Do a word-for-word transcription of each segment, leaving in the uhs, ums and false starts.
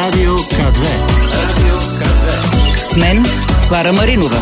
Радио КА две. Радио КА две. С мен Клара Маринова.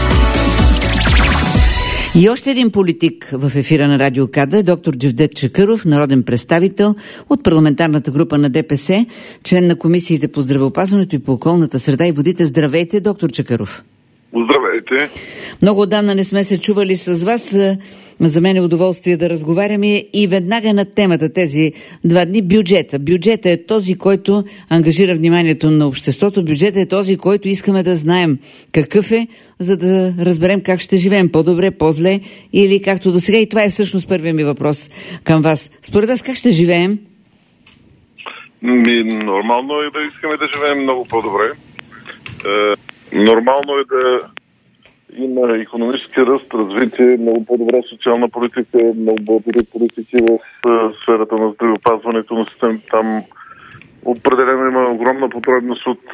И още един политик в ефира на Радио КА две, доктор Джевдет Чакъров, народен представител от парламентарната група на ДПС, член на комисиите по здравеопазването и по околната среда и водите. Здравейте, доктор Чакъров. Здравейте. Много отдавна не сме се чували с вас. За мен е удоволствие да разговаряме и веднага на темата тези два дни. Бюджета. Бюджета е този, който ангажира вниманието на обществото. Бюджета е този, който искаме да знаем какъв е, за да разберем как ще живеем. По-добре, по-зле или както до сега. И това е всъщност първият ми въпрос към вас. Според вас как ще живеем? Ми, нормално е да искаме да живеем много по-добре. Е, нормално е да има икономически ръст, развитие, много по-добра социална политика, много по-добри политики в е, сферата на здравеопазването на системата. Там определено има огромна потребност от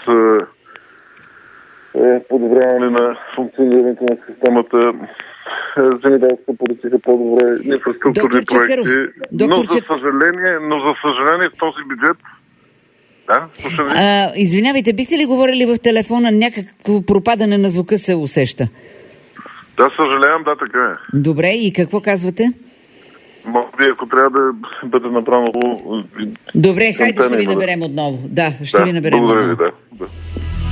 е, подобряване на функционирането на системата, е, земеделска политика по-добре, инфраструктурни проекти. Но за съжаление, но за съжаление в този бюджет. Да, а, извинявайте, бихте ли говорили в телефона? Някакво пропадане на звука се усеща. Да, съжалявам, да, така е. Добре, и какво казвате? Може би, ако трябва да бъде направено... Добре, хайде ще ви наберем отново. Да, ще да, ви наберем благодаря отново. Ви, да. да.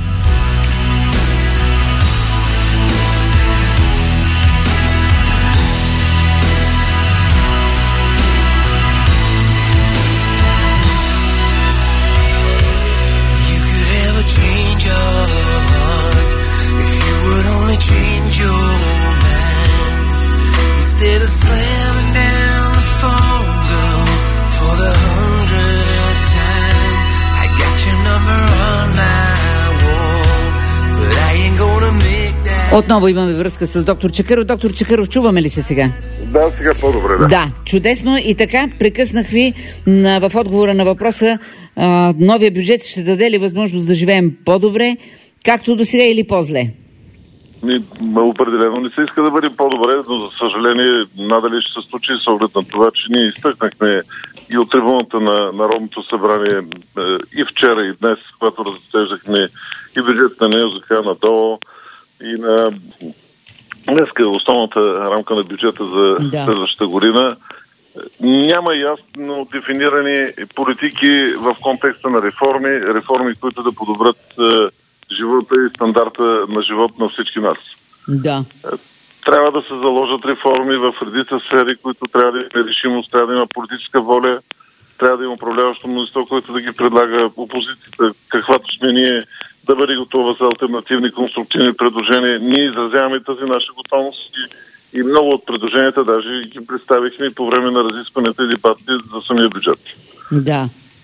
Отново имаме връзка с доктор Чакъров. Доктор Чакъров, чуваме ли се сега? Да, сега по-добре, да. Да, чудесно. И така, прекъснах ви на, в отговора на въпроса, а, новия бюджет ще даде ли възможност да живеем по-добре, както до сега или по-зле? Ми, определено не се иска да бъде по-добре, но за съжаление надали ще се случи с оглед на това, че ние изтъкнахме и от трибуната на Народното събрание и вчера и днес, когато разглеждахме и бюджет на НЕОЗК, на ДОО, и на днеска основната рамка на бюджета за да. следващата година. Няма ясно дефинирани политики в контекста на реформи, реформи, които да подобрят е, живота и стандарта на живот на всички нас. Да. Трябва да се заложат реформи в редица сфери, които трябва да има решимост, трябва да има политическа воля, трябва да има управляващо мнозинство, което да ги предлага опозицията, каквато сме ние, да бъде готова за алтернативни конструктивни предложения. Ние изразяваме тази наша готовност и, и много от предложенията даже ги представихме по време на разискването и дебати за самия бюджет. Да.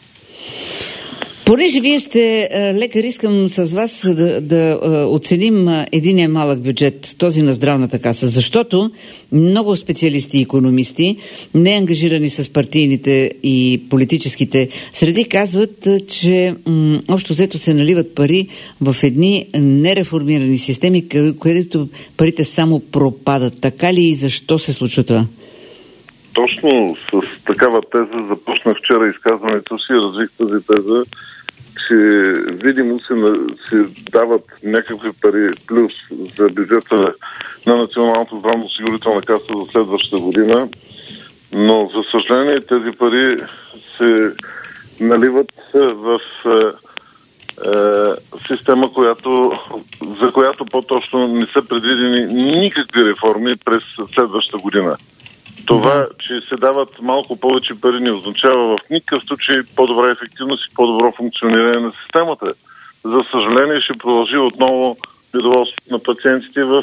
Понеже вие сте лекар, искам с вас да, да оценим единия малък бюджет, този на здравната каса, защото много специалисти и икономисти, не ангажирани с партийните и политическите среди, казват, че м- общо взето се наливат пари в едни нереформирани системи, където парите само пропадат. Така ли и защо се случва това? Точно с такава теза започнах вчера изказването си, развих тази теза, че видимо се, се дават някакви пари плюс за бюджета на Националната здравноосигурителна каса за следващата година, но за съжаление тези пари се наливат в е, е, система, която, за която по-точно не са предвидени никакви реформи през следващата година. Това, че се дават малко повече пари, не означава в никакъв случай по-добра ефективност и по-добро функциониране на системата. За съжаление ще продължи отново недоволството на пациентите в,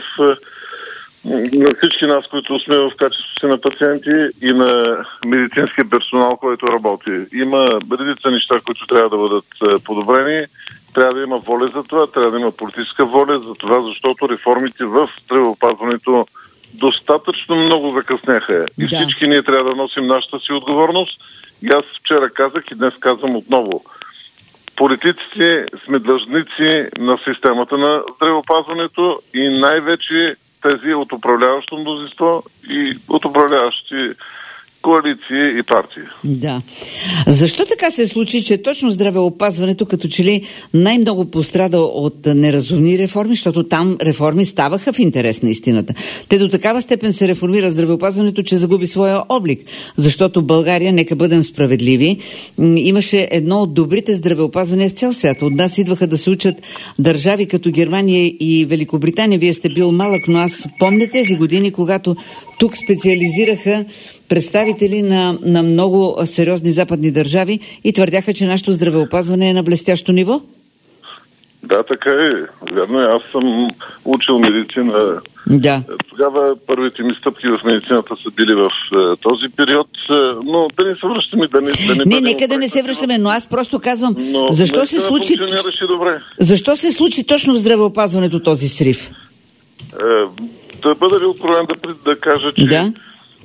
на всички нас, които сме в качеството си на пациенти и на медицинския персонал, който работи. Има редица неща, които трябва да бъдат подобрени. Трябва да има воля за това, трябва да има политическа воля за това, защото реформите в здравеопазването достатъчно много закъсняха. И да. Всички ние трябва да носим нашата си отговорност. И аз вчера казах и днес казвам отново. Политиците сме длъжници на системата на здравеопазването и най-вече тези от управляващо мнозинство и от управляващи коалиции и партии. Да. Защо така се случи, че точно здравеопазването като че ли най-много пострада от неразумни реформи, защото там реформи ставаха в интерес на истината. Те до такава степен се реформира здравеопазването, че загуби своя облик. Защото България, нека бъдем справедливи, имаше едно от добрите здравеопазвания в цял свят. От нас идваха да се учат държави като Германия и Великобритания. Вие сте бил малък, но аз помня тези години, когато тук специализираха представители на, на много сериозни западни държави и твърдяха, че нашето здравеопазване е на блестящо ниво? Да, така е. Верно е. Аз съм учил медицина. Да. Тогава първите ми стъпки в медицината са били в е, този период, е, но да не се връщаме, да не... Да не, не нека да не се връщаме, но аз просто казвам, но защо се случи... Добре. Защо се случи точно в здравеопазването този срив? Е, да бъда ли откровен да, да кажа, че да?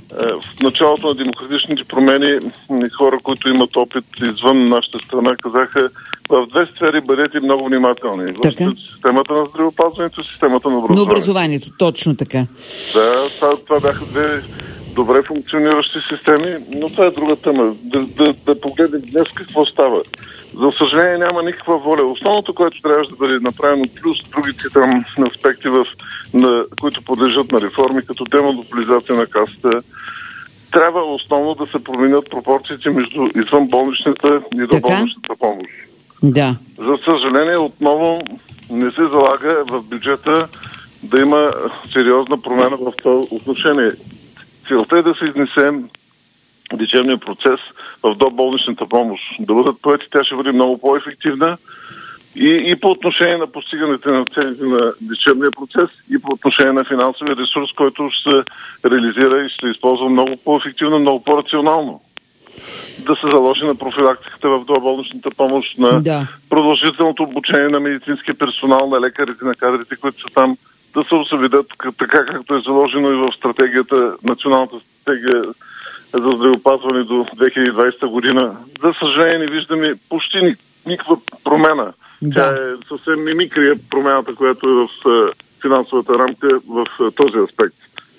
в началото на демократичните промени хора, които имат опит извън нашата страна, казаха: в две сфери бъдете много внимателни. Така? В системата на здравеопазването и системата на образованието. На образованието, точно така. Да, това, това бяха две добре функциониращи системи, но това е друга тема. Да, да, да погледнем днес какво става. За съжаление няма никаква воля. Основното, което трябваше да бъде направено, плюс другите там аспекти, в, на, които подлежат на реформи, като демонополизация на касата, трябва основно да се променят пропорциите между извънболничната и доболничната помощ. Да. За съжаление, отново не се залага в бюджета да има сериозна промяна в това отношение. Целта е да се изнесе лечебния процес в доболничната помощ. Да бъдат поети, тя ще бъде много по-ефективна и, и по отношение на постигането на целите на лечебния процес, и по отношение на финансовия ресурс, който ще се реализира и ще се използва много по-ефективно, много по-рационално. Да се заложи на профилактиката в доболничната помощ, на да. продължителното обучение на медицинския персонал, на лекарите, на кадрите, които са там, да се осъведат така, както е заложено и в стратегията, националната стратегия за здравеопазване до две хиляди и двадесета година. За съжаление не виждаме почти никаква промена. Да. Тя е съвсем мимикрия промяната, която е в финансовата рамка в този аспект.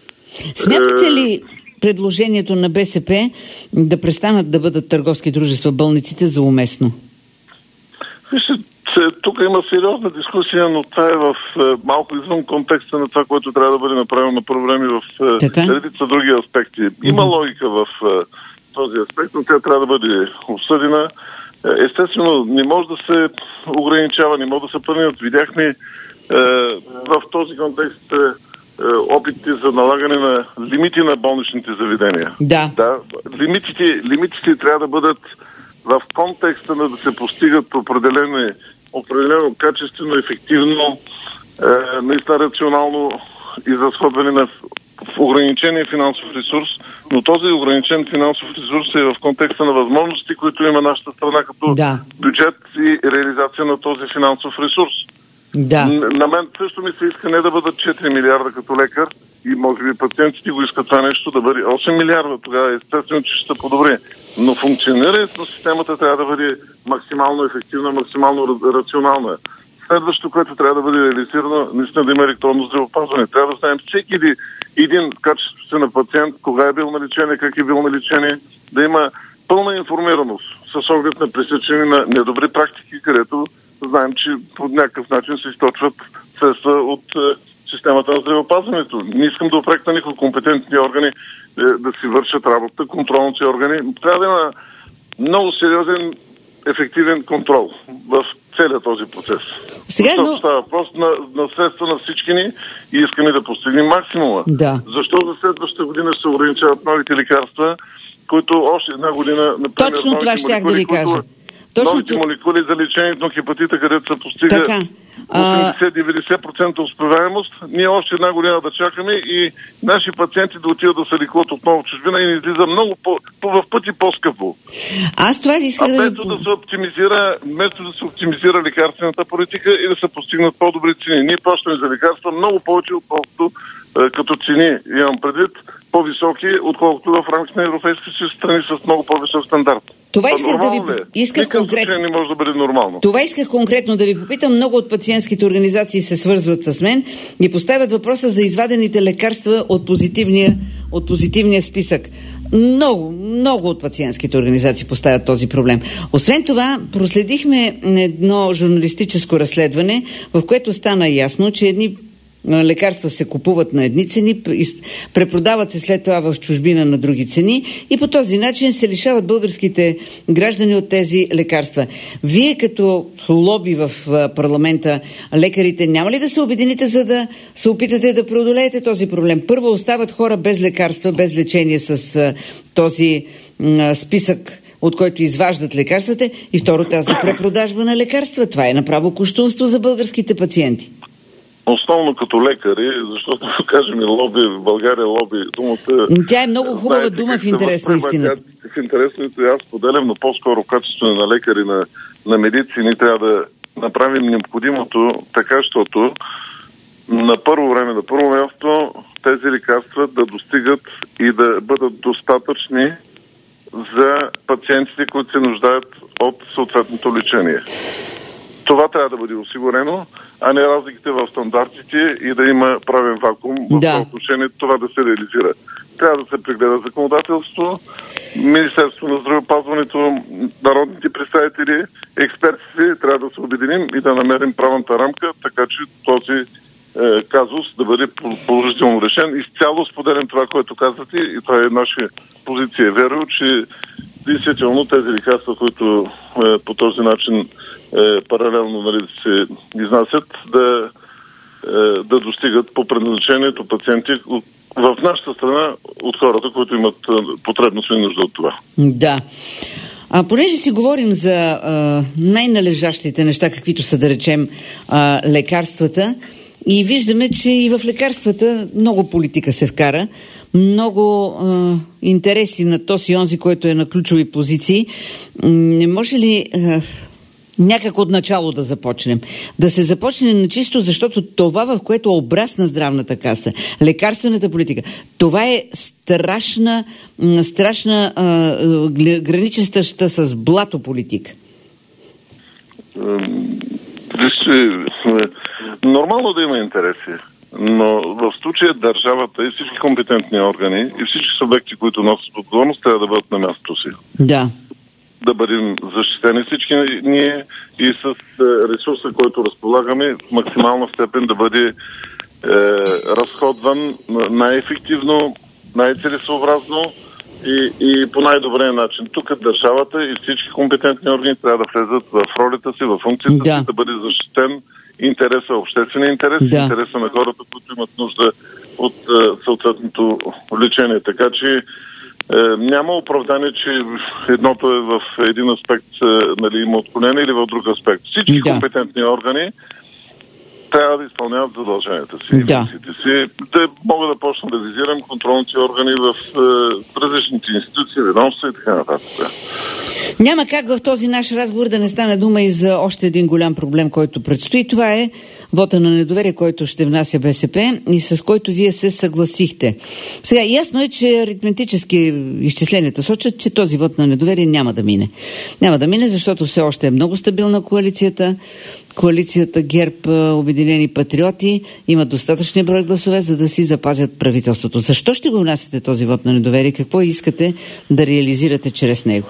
Смятате ли предложението на БСП да престанат да бъдат търговски дружества болниците за уместно? Вижте, тук има сериозна дискусия, но това е в малко извън контекста на това, което трябва да бъде направено на първо време в редица други аспекти. Има mm-hmm. логика в този аспект, но тя трябва да бъде обсъдена. Естествено, не може да се ограничава, не може да се планират. Видяхме е, в този контекст е, опити за налагане на лимити на болничните заведения. Да. да лимитите, лимитите трябва да бъдат в контекста на да се постигат определено, определено качествено, ефективно, е, наистина рационално изразходване на ограничения финансов ресурс, но този ограничен финансов ресурс е в контекста на възможности, които има нашата страна като да. бюджет и реализация на този финансов ресурс. Да. На мен също ми се иска не да бъдат четири милиарда като лекар и може би пациентите го искат това нещо да бъде осем милиарда, тогава естествено, че ще се подобри. Но функционирането на системата трябва да бъде максимално ефективна, максимално рационална. Следващото, което трябва да бъде реализирано, наистина да има електронно здравеопазване. Трябва да знаем всеки един качеството на пациент, кога е бил на лечение, как е бил на лечение, да има пълна информираност с оглед на пресечение на недобри практики, където знаем, че по някакъв начин се източват средства от е, системата на здравеопазването. Не искам да опрекна никой компетентни органи е, да си вършат работа, контролните органи. Трябва да има много сериозен, ефективен контрол в целият този процес. Сега, Защото но... става въпрос на, на средства на всички ни и искаме да постигнем максимума. Да. Защо за следващата година ще се ограничават новите лекарства, които още една година... Например, точно това щях да ви кажа. Точно новите т... молекули за лечението на хепатита, където се постига осемдесет до деветдесет процента успеваемост, ние още една година да чакаме и наши пациенти да отидат да се лекуват отново в чужбина и ни излиза много по, по, в пъти по-скъпо. Аз това исках да... Вместо да се оптимизира, вместо да се оптимизира лекарствената политика и да се постигнат по-добри цени. Ние плащаме за лекарства много повече, отколкото е, като цени, имам предвид, по-високи, отколкото в рамките на европейските страни с много по-висок стандарт. Това исках да ви исках конкретно. Не може да бъде нормално. Това исках конкретно да ви попитам. Много от пациентските организации се свързват с мен и поставят въпроса за извадените лекарства от позитивния, от позитивния списък. Много, много от пациентските организации поставят този проблем. Освен това, проследихме едно журналистическо разследване, в което стана ясно, че едни лекарства се купуват на едни цени, препродават се след това в чужбина на други цени и по този начин се лишават българските граждани от тези лекарства. Вие като лоби в парламента, лекарите, няма ли да се обедините, за да се опитате да преодолеете този проблем? Първо, остават хора без лекарства, без лечение с този списък, от който изваждат лекарствата, и второ, тази препродажба на лекарства. Това е направо кощунство за българските пациенти. Основно като лекари, защото, кажем, лоби, в България лоби, думата... Тя е много хубава знаете, дума в интерес на истината. В интерес на истината, аз поделям, но по-скоро качеството на лекари, на, на медицини, трябва да направим необходимото така, защото на първо време, на първо място, тези лекарства да достигат и да бъдат достатъчни за пациентите, които се нуждаят от съответното лечение. Това трябва да бъде осигурено, а не разликите в стандартите и да има правен вакуум в да. отношение това да се реализира. Трябва да се прегледа законодателство, Министерството на здравеопазването, народните представители, експертите, трябва да се обединим и да намерим правната рамка, така че този е, казус да бъде положително решен. Изцяло споделям това, което казвате, и това е наша позиция. Веро, че действително тези лекарства, които е, по този начин е, паралелно нали, се изнасят, да, е, да достигат по предназначението пациенти в нашата страна от хората, които имат потребност и нужда от това. Да. А понеже си говорим за а, най-належащите неща, каквито са, да речем, а, лекарствата, и виждаме, че и в лекарствата много политика се вкара, много а, интереси на този и онзи, който е на ключови позиции. Не може ли а, някак от начало да започнем? Да се започне на чисто, защото това, в което обрасна здравната каса, лекарствената политика, това е страшна, страшна а, граничеща с блато политика. Вижте, нормално да има интереси, но в случая държавата и всички компетентни органи и всички субекти, които носят отговорност, трябва да бъдат на мястото си. Да. Да бъдем защитени всички ние и с ресурса, който разполагаме, в максимална степен да бъде е, разходван най-ефективно, най-целесообразно и, и по най-добрия начин. Тук държавата и всички компетентни органи трябва да влезат в ролята си, в функцията да. си, да бъде защитен интереса, обществения интерес, да. интереса на хората, които имат нужда от е, съответното лечение. Така че е, няма оправдание, че едното е в един аспект е, нали, има отклонение или в друг аспект. Всички да. компетентни органи трябва да изпълняват задълженията си. Да. си да мога да почна да визирам контролните органи в е, различните институции, ведомства и така нататък. Няма как в този наш разговор да не стане дума и за още един голям проблем, който предстои. Това е вота на недоверие, който ще внася БСП и с който вие се съгласихте. Сега, ясно е, че аритметически изчисленията сочат, че този вот на недоверие няма да мине. Няма да мине, защото все още е много стабилна коалицията. Коалицията ГЕРБ, Обединени патриоти имат достатъчни брой гласове, за да си запазят правителството. Защо ще го внасяте този вот на недоверие? Какво искате да реализирате чрез него?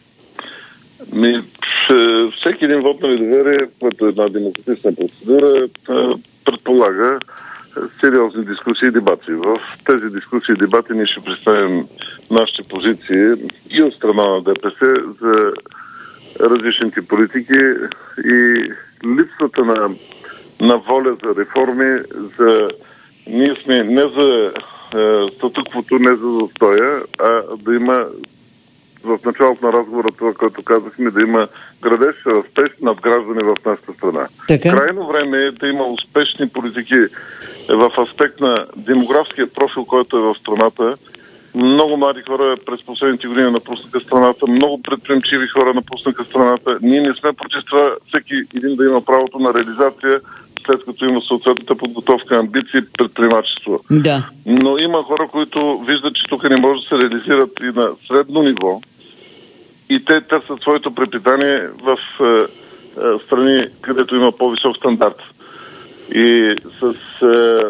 Ми, всеки един вод на недоверие, което е една демократична процедура, предполага сериозни дискусии и дебати. В тези дискусии и дебати ние ще представим нашите позиции и от страна на ДПС за различните политики и липсата на, на воля за реформи, за ние сме не за е, статуквото, не за застоя, а да има в началото на разговора това, което казахме, да има градеж, растеж, надграждане в нашата страна. Така? Крайно време е да има успешни политики в аспект на демографския профил, който е в страната. Много млади хора през последните години напуснаха страната, много предприемчиви хора напуснаха страната. Ние не сме против това всеки един да има правото на реализация, след като има съответната подготовка, амбиции, предприемачество. Да. Но има хора, които виждат, че тук не може да се реализират и на средно ниво и те търсят своето препитание в е, е, страни, където има по-висок стандарт. И с е,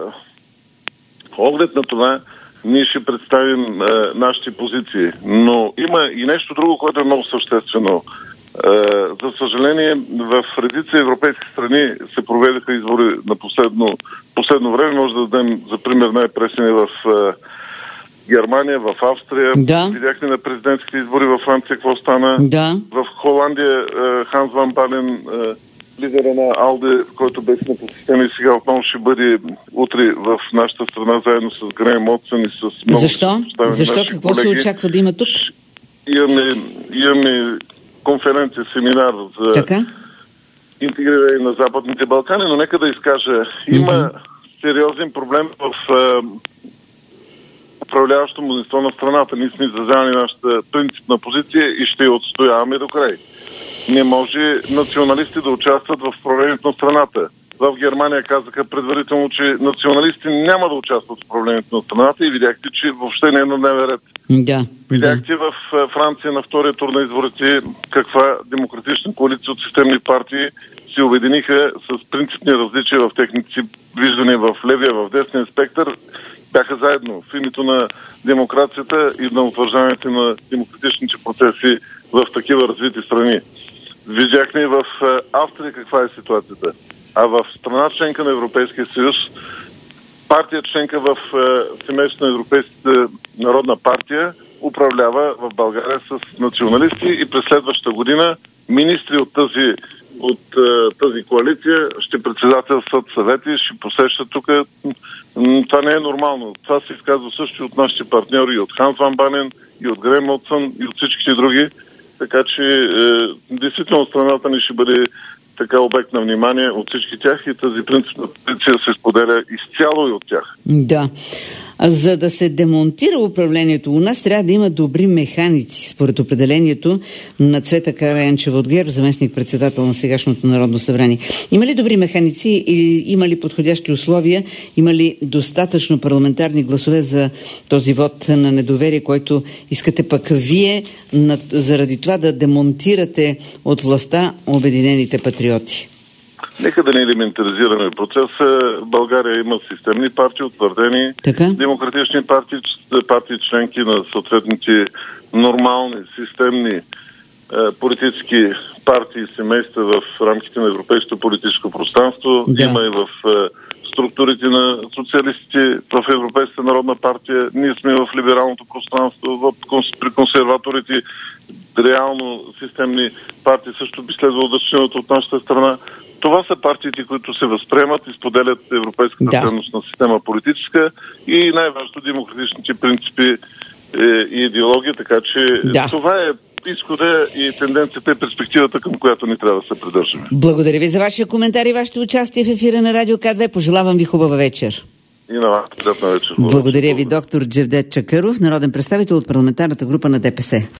оглед на това ние ще представим е, нашите позиции. Но има и нещо друго, което е много съществено. Е, за съжаление, в редица европейски страни се проведеха избори на последно, последно време. Може да дадем за пример най-пресени в е, Германия, в Австрия. Да. Видяхме на президентските избори във Франция какво стана. Да. В Холандия е, Ханс Ван Бален, е, лидера на Алде, който беше на посещение, сега отново ще бъде утре в нашата страна, заедно с Грейм Мотсън и с много... Защо? Защо? Какво колеги. Се очаква да има тук? Имаме, имаме конференция, семинар за така? интегриране на Западните Балкани, но нека да изкажа. Има mm-hmm. сериозен проблем в е, управляващото мнозинство на страната. Ние сме изразявали нашата принципна позиция и ще я отстояваме до край. Не може националисти да участват в управлението на страната. В Германия казаха предварително, че националисти няма да участват в управлението на страната и видяхте, че въобще не е на дневен ред. Да, видяхте да. в Франция на втория тур на изборите каква демократична коалиция от системни партии се обединиха с принципни различия в техните си виждания в левия, в десния спектър. Бяха заедно в името на демокрацията и на утвърждаването на демократичните процеси в такива развити страни. Видяхме в Австрия каква е ситуацията. А в страна членка на Европейския съюз, партия членка в семейството на Европейската народна партия управлява в България с националисти и през следващата година министри от тази, от тази коалиция ще председателстват съвети, ще посещат тук. Това не е нормално. Това се изказва също от нашите партньори, и от Ханс Ван Бален, и от Грейм Мотсън, и от всичките други. Така че е, действително страната ни ще бъде така обект на внимание от всички тях и тази принципна позиция се споделя изцяло и от тях. Да. За да се демонтира управлението у нас, трябва да има добри механици, според определението на Цвета Караянчева от ГЕРБ, заместник-председател на сегашното Народно събрание. Има ли добри механици или има ли подходящи условия? Има ли достатъчно парламентарни гласове за този вод на недоверие, който искате пък вие заради това да демонтирате от властта Обединените патриоти? Нека да не елементаризираме процеса. България има системни партии, утвърдени така? демократични партии, партии членки на съответните нормални, системни е, политически партии и семейства в рамките на европейското политическо пространство. Да. Има и в е, структурите на социалистите в Европейската народна партия. Ние сме в либералното пространство, в, при консерваторите реално системни партии също би следвало да членуват от нашата страна. Това са партиите, които се възприемат и споделят европейската да. ценностна система политическа и най-важното демократичните принципи е, и идеология, така че да. това е изхода и тенденцията и перспективата, към която ни трябва да се придържаме. Благодаря ви за вашия коментар и вашето участие в ефира на Радио К две. Пожелавам ви хубава вечер. И на вас, приятна вечер. Благодаря ви, доктор Джевдет Чакъров, народен представител от парламентарната група на ДПС.